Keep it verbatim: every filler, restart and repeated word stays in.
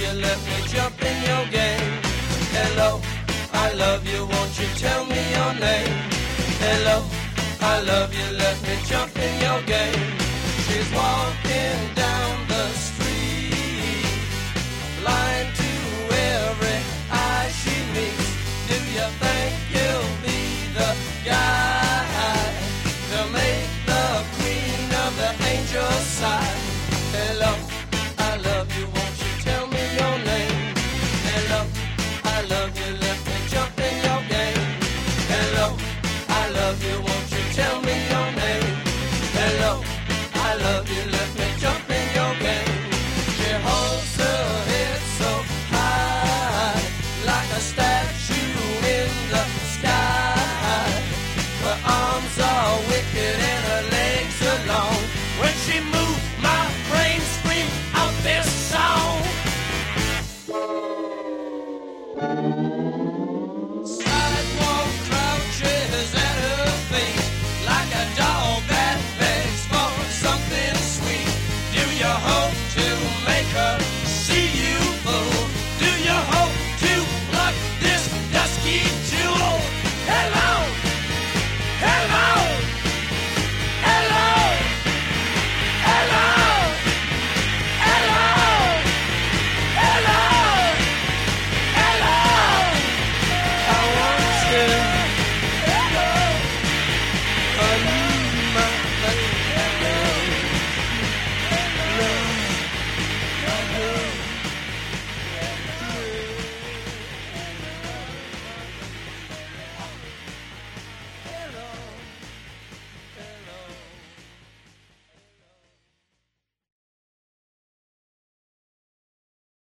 you let me jump in your game? Hello, I love you, won't you tell me your name? Hello, I love you, let me jump in your game. She's walking down the street, blind to every eye she meets. Do you think you'll be the guy to make the queen of the angel sigh?